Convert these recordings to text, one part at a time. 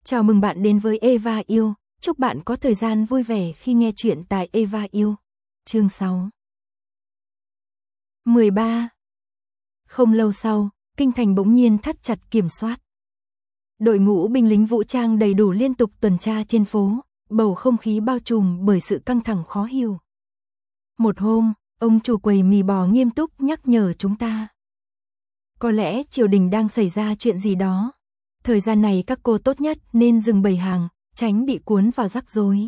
Chào mừng bạn đến với Eva Yêu, chúc bạn có thời gian vui vẻ khi nghe chuyện tại Eva Yêu. Chương 6 13. Không lâu sau, kinh thành bỗng nhiên thắt chặt kiểm soát. Đội ngũ binh lính vũ trang đầy đủ liên tục tuần tra trên phố, bầu không khí bao trùm bởi sự căng thẳng khó hiểu. Một hôm, ông chủ quầy mì bò nghiêm túc nhắc nhở chúng ta. Có lẽ triều đình đang xảy ra chuyện gì đó. Thời gian này các cô tốt nhất nên dừng bày hàng, tránh bị cuốn vào rắc rối.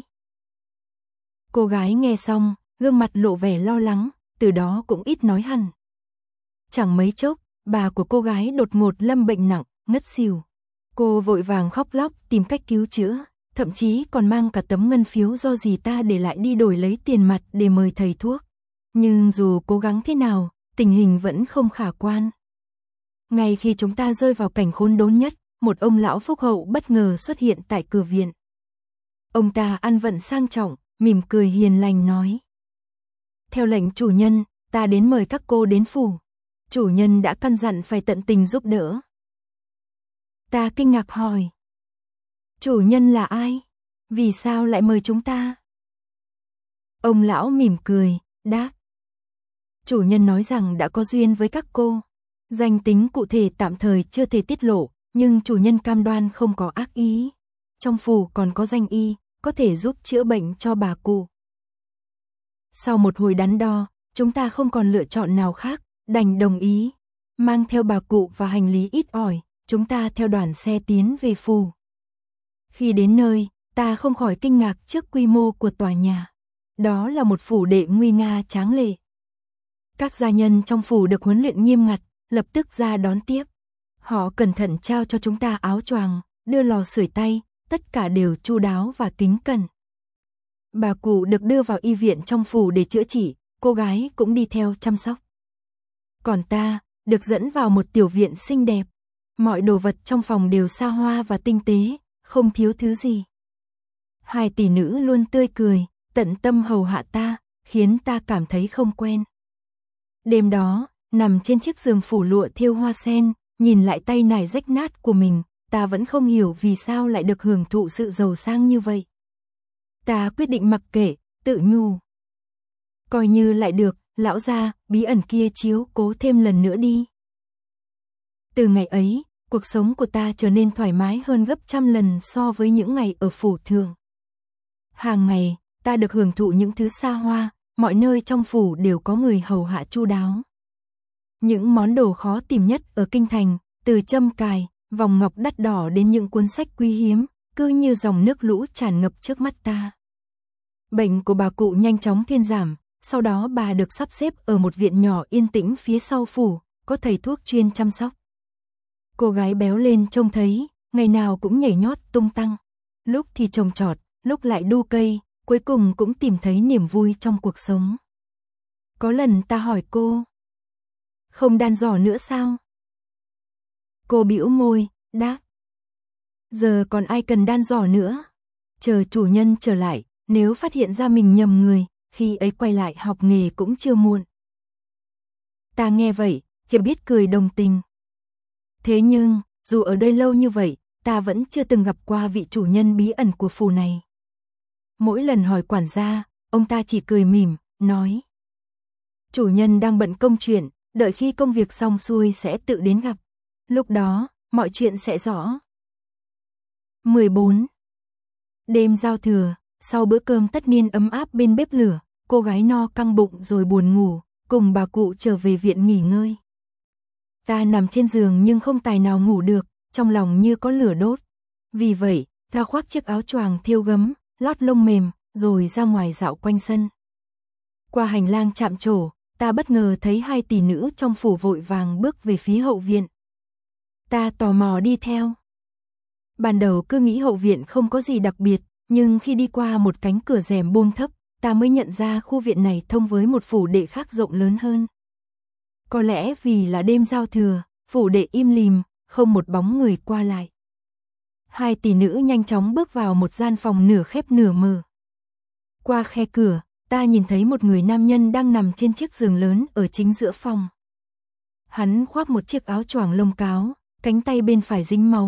Cô gái nghe xong, gương mặt lộ vẻ lo lắng, từ đó cũng ít nói hẳn. Chẳng mấy chốc, bà của cô gái đột ngột lâm bệnh nặng, ngất xỉu. Cô vội vàng khóc lóc tìm cách cứu chữa, thậm chí còn mang cả tấm ngân phiếu do dì ta để lại đi đổi lấy tiền mặt để mời thầy thuốc. Nhưng dù cố gắng thế nào, tình hình vẫn không khả quan. Ngay khi chúng ta rơi vào cảnh khốn đốn nhất, một ông lão phúc hậu bất ngờ xuất hiện tại cửa viện. Ông ta ăn vận sang trọng, mỉm cười hiền lành nói. Theo lệnh chủ nhân, ta đến mời các cô đến phủ. Chủ nhân đã căn dặn phải tận tình giúp đỡ. Ta kinh ngạc hỏi. Chủ nhân là ai? Vì sao lại mời chúng ta? Ông lão mỉm cười, đáp. Chủ nhân nói rằng đã có duyên với các cô. Danh tính cụ thể tạm thời chưa thể tiết lộ, nhưng chủ nhân cam đoan không có ác ý. Trong phủ còn có danh y, có thể giúp chữa bệnh cho bà cụ. Sau một hồi đắn đo, chúng ta không còn lựa chọn nào khác, đành đồng ý. Mang theo bà cụ và hành lý ít ỏi, chúng ta theo đoàn xe tiến về phủ. Khi đến nơi, ta không khỏi kinh ngạc trước quy mô của tòa nhà. Đó là một phủ đệ nguy nga tráng lệ. Các gia nhân trong phủ được huấn luyện nghiêm ngặt, lập tức ra đón tiếp. Họ cẩn thận trao cho chúng ta áo choàng, đưa lò sưởi tay, tất cả đều chu đáo và kính cẩn. Bà cụ được đưa vào y viện trong phủ để chữa trị, cô gái cũng đi theo chăm sóc. Còn ta, được dẫn vào một tiểu viện xinh đẹp. Mọi đồ vật trong phòng đều xa hoa và tinh tế, không thiếu thứ gì. Hai tỷ nữ luôn tươi cười, tận tâm hầu hạ ta, khiến ta cảm thấy không quen. Đêm đó, nằm trên chiếc giường phủ lụa thêu hoa sen, nhìn lại tay nải rách nát của mình, ta vẫn không hiểu vì sao lại được hưởng thụ sự giàu sang như vậy. Ta quyết định mặc kệ, tự nhủ. Coi như lại được, lão gia, bí ẩn kia chiếu cố thêm lần nữa đi. Từ ngày ấy, cuộc sống của ta trở nên thoải mái hơn gấp trăm lần so với những ngày ở phủ thường. Hàng ngày, ta được hưởng thụ những thứ xa hoa, mọi nơi trong phủ đều có người hầu hạ chu đáo. Những món đồ khó tìm nhất ở kinh thành, từ châm cài, vòng ngọc đắt đỏ đến những cuốn sách quý hiếm, cứ như dòng nước lũ tràn ngập trước mắt ta. Bệnh của bà cụ nhanh chóng thuyên giảm, sau đó bà được sắp xếp ở một viện nhỏ yên tĩnh phía sau phủ, có thầy thuốc chuyên chăm sóc. Cô gái béo lên trông thấy, ngày nào cũng nhảy nhót tung tăng, lúc thì trồng trọt, lúc lại đu cây, cuối cùng cũng tìm thấy niềm vui trong cuộc sống. Có lần ta hỏi cô, không đan giỏ nữa sao? Cô bĩu môi, đáp. Giờ còn ai cần đan giỏ nữa? Chờ chủ nhân trở lại, nếu phát hiện ra mình nhầm người, khi ấy quay lại học nghề cũng chưa muộn. Ta nghe vậy, chỉ biết cười đồng tình. Thế nhưng, dù ở đây lâu như vậy, ta vẫn chưa từng gặp qua vị chủ nhân bí ẩn của phủ này. Mỗi lần hỏi quản gia, ông ta chỉ cười mỉm, nói. Chủ nhân đang bận công chuyện, đợi khi công việc xong xuôi sẽ tự đến gặp. Lúc đó, mọi chuyện sẽ rõ. 14. Đêm giao thừa, sau bữa cơm tất niên ấm áp bên bếp lửa, cô gái no căng bụng rồi buồn ngủ, cùng bà cụ trở về viện nghỉ ngơi. Ta nằm trên giường nhưng không tài nào ngủ được, trong lòng như có lửa đốt. Vì vậy, ta khoác chiếc áo choàng thêu gấm, lót lông mềm, rồi ra ngoài dạo quanh sân. Qua hành lang chạm trổ, ta bất ngờ thấy hai tỷ nữ trong phủ vội vàng bước về phía hậu viện. Ta tò mò đi theo. Ban đầu cứ nghĩ hậu viện không có gì đặc biệt, nhưng khi đi qua một cánh cửa rèm buông thấp, ta mới nhận ra khu viện này thông với một phủ đệ khác rộng lớn hơn. Có lẽ vì là đêm giao thừa, phủ đệ im lìm, không một bóng người qua lại. Hai tỷ nữ nhanh chóng bước vào một gian phòng nửa khép nửa mở. Qua khe cửa, ta nhìn thấy một người nam nhân đang nằm trên chiếc giường lớn ở chính giữa phòng. Hắn khoác một chiếc áo choàng lông cáo, cánh tay bên phải dính máu,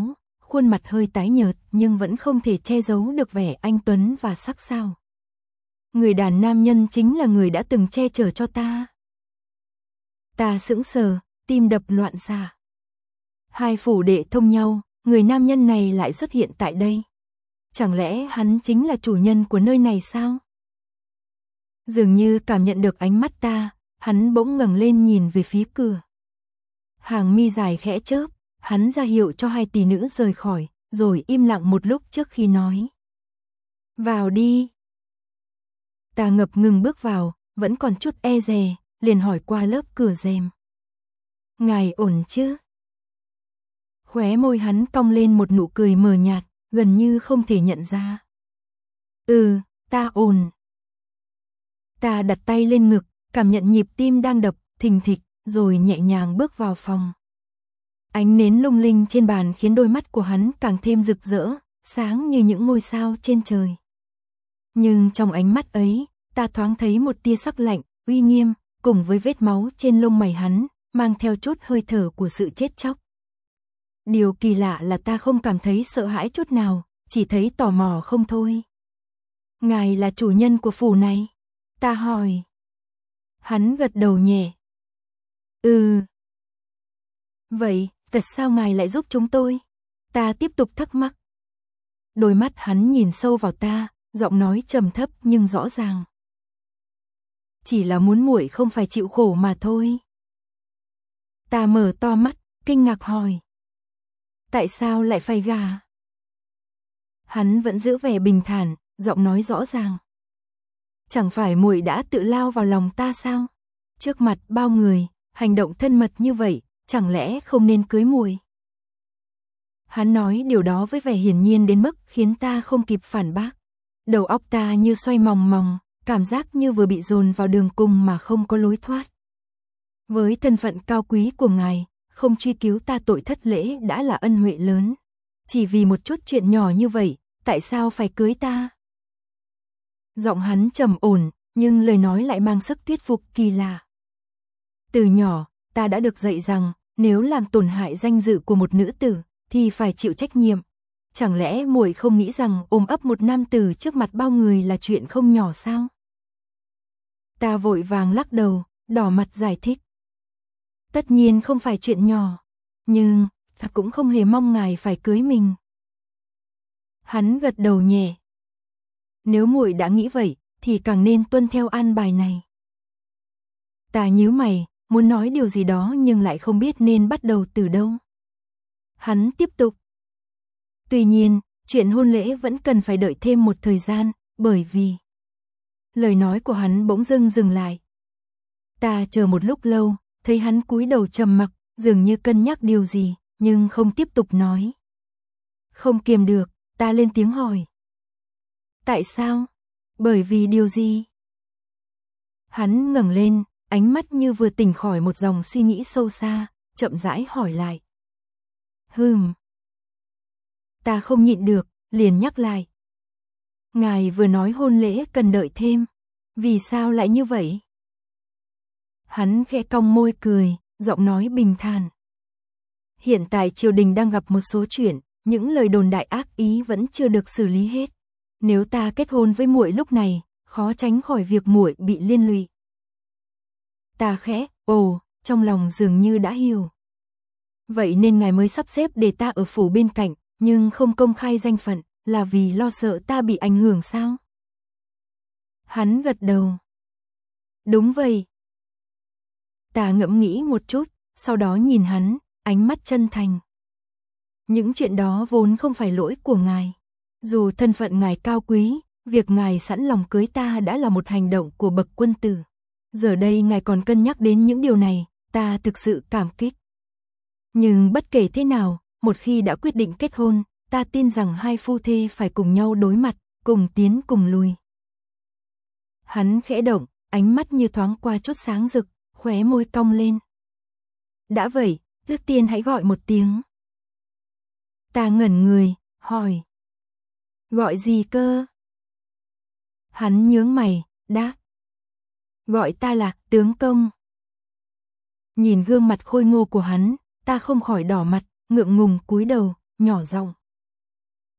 khuôn mặt hơi tái nhợt nhưng vẫn không thể che giấu được vẻ anh tuấn và sắc sảo. Người đàn nam nhân chính là người đã từng che chở cho ta. Ta sững sờ, tim đập loạn xạ. Hai phủ đệ thông nhau, người nam nhân này lại xuất hiện tại đây. Chẳng lẽ hắn chính là chủ nhân của nơi này sao? Dường như cảm nhận được ánh mắt ta, hắn bỗng ngẩng lên nhìn về phía cửa. Hàng mi dài khẽ chớp, hắn ra hiệu cho hai tỷ nữ rời khỏi, rồi im lặng một lúc trước khi nói. Vào đi. Ta ngập ngừng bước vào, vẫn còn chút e dè, liền hỏi qua lớp cửa rèm. Ngài ổn chứ? Khóe môi hắn cong lên một nụ cười mờ nhạt, gần như không thể nhận ra. Ta ổn. Ta đặt tay lên ngực, cảm nhận nhịp tim đang đập thình thịch, rồi nhẹ nhàng bước vào phòng. Ánh nến lung linh trên bàn khiến đôi mắt của hắn càng thêm rực rỡ, sáng như những ngôi sao trên trời. Nhưng trong ánh mắt ấy, ta thoáng thấy một tia sắc lạnh, uy nghiêm, cùng với vết máu trên lông mày hắn, mang theo chút hơi thở của sự chết chóc. Điều kỳ lạ là ta không cảm thấy sợ hãi chút nào, chỉ thấy tò mò không thôi. Ngài là chủ nhân của phủ này? Ta hỏi. Hắn gật đầu nhẹ. Vậy, tại sao ngài lại giúp chúng tôi? Ta tiếp tục thắc mắc. Đôi mắt hắn nhìn sâu vào ta, giọng nói trầm thấp nhưng rõ ràng. Chỉ là muốn muội không phải chịu khổ mà thôi. Ta mở to mắt, kinh ngạc hỏi. Tại sao lại phải gả? Hắn vẫn giữ vẻ bình thản, giọng nói rõ ràng. Chẳng phải muội đã tự lao vào lòng ta sao? Trước mặt bao người, hành động thân mật như vậy, chẳng lẽ không nên cưới muội? Hắn nói điều đó với vẻ hiển nhiên đến mức khiến ta không kịp phản bác. Đầu óc ta như xoay mòng mòng, cảm giác như vừa bị dồn vào đường cùng mà không có lối thoát. Với thân phận cao quý của ngài, không truy cứu ta tội thất lễ đã là ân huệ lớn. Chỉ vì một chút chuyện nhỏ như vậy, tại sao phải cưới ta? Giọng hắn trầm ổn, nhưng lời nói lại mang sức thuyết phục kỳ lạ. Từ nhỏ, ta đã được dạy rằng, nếu làm tổn hại danh dự của một nữ tử, thì phải chịu trách nhiệm. Chẳng lẽ muội không nghĩ rằng ôm ấp một nam tử trước mặt bao người là chuyện không nhỏ sao? Ta vội vàng lắc đầu, đỏ mặt giải thích. Tất nhiên không phải chuyện nhỏ, nhưng ta cũng không hề mong ngài phải cưới mình. Hắn gật đầu nhẹ. Nếu muội đã nghĩ vậy, thì càng nên tuân theo an bài này. Ta nhíu mày, muốn nói điều gì đó nhưng lại không biết nên bắt đầu từ đâu. Hắn tiếp tục. Tuy nhiên, chuyện hôn lễ vẫn cần phải đợi thêm một thời gian, bởi vì... Lời nói của hắn bỗng dưng dừng lại. Ta chờ một lúc lâu, thấy hắn cúi đầu trầm mặc, dường như cân nhắc điều gì, nhưng không tiếp tục nói. Không kiềm được, ta lên tiếng hỏi. Tại sao? Bởi vì điều gì? Hắn ngẩng lên, ánh mắt như vừa tỉnh khỏi một dòng suy nghĩ sâu xa, chậm rãi hỏi lại. Ta không nhịn được, liền nhắc lại. Ngài vừa nói hôn lễ cần đợi thêm, vì sao lại như vậy? Hắn khẽ cong môi cười, giọng nói bình thản. Hiện tại triều đình đang gặp một số chuyện, những lời đồn đại ác ý vẫn chưa được xử lý hết. Nếu ta kết hôn với muội lúc này, khó tránh khỏi việc muội bị liên lụy. Ta khẽ, trong lòng dường như đã hiểu. Vậy nên ngài mới sắp xếp để ta ở phủ bên cạnh, nhưng không công khai danh phận, là vì lo sợ ta bị ảnh hưởng sao? Hắn gật đầu. Đúng vậy. Ta ngẫm nghĩ một chút, sau đó nhìn hắn, ánh mắt chân thành. Những chuyện đó vốn không phải lỗi của ngài. Dù thân phận ngài cao quý, việc ngài sẵn lòng cưới ta đã là một hành động của bậc quân tử. Giờ đây ngài còn cân nhắc đến những điều này, ta thực sự cảm kích. Nhưng bất kể thế nào, một khi đã quyết định kết hôn, ta tin rằng hai phu thê phải cùng nhau đối mặt, cùng tiến cùng lùi. Hắn khẽ động, ánh mắt như thoáng qua chút sáng rực, khóe môi cong lên. Đã vậy, trước tiên hãy gọi một tiếng. Ta ngẩn người, hỏi. Gọi gì cơ? Hắn nhướng mày, đáp. Gọi ta là tướng công. Nhìn gương mặt khôi ngô của hắn, ta không khỏi đỏ mặt, ngượng ngùng cúi đầu, nhỏ giọng.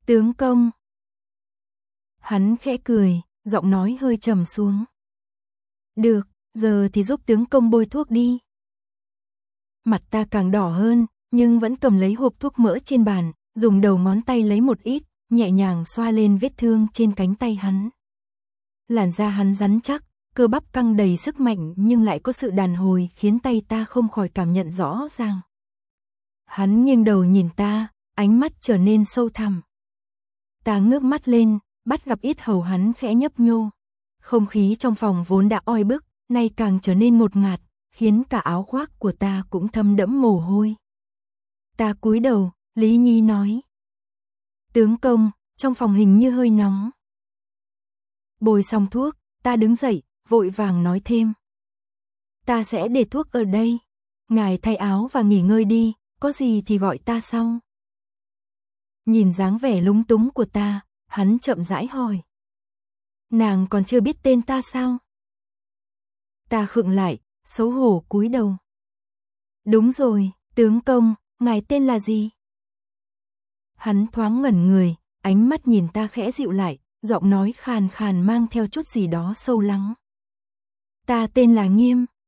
Tướng công. Hắn khẽ cười, giọng nói hơi trầm xuống. Được, giờ thì giúp tướng công bôi thuốc đi. Mặt ta càng đỏ hơn, nhưng vẫn cầm lấy hộp thuốc mỡ trên bàn, dùng đầu ngón tay lấy một ít, nhẹ nhàng xoa lên vết thương trên cánh tay hắn. Làn da hắn rắn chắc, cơ bắp căng đầy sức mạnh nhưng lại có sự đàn hồi khiến tay ta không khỏi cảm nhận rõ ràng. Hắn nghiêng đầu nhìn ta, ánh mắt trở nên sâu thẳm. Ta ngước mắt lên, bắt gặp yết hầu hắn khẽ nhấp nhô. Không khí trong phòng vốn đã oi bức, nay càng trở nên ngột ngạt, khiến cả áo khoác của ta cũng thấm đẫm mồ hôi. Ta cúi đầu, Lý Nhi nói. Tướng công, trong phòng hình như hơi nóng. Bôi xong thuốc, ta đứng dậy, vội vàng nói thêm. Ta sẽ để thuốc ở đây. Ngài thay áo và nghỉ ngơi đi, có gì thì gọi ta sau. Nhìn dáng vẻ lúng túng của ta, hắn chậm rãi hỏi. Nàng còn chưa biết tên ta sao? Ta khựng lại, xấu hổ cúi đầu. Đúng rồi, tướng công, ngài tên là gì? Hắn thoáng ngẩn người, ánh mắt nhìn ta khẽ dịu lại, giọng nói khàn khàn mang theo chút gì đó sâu lắng. Ta tên là Nghiêm.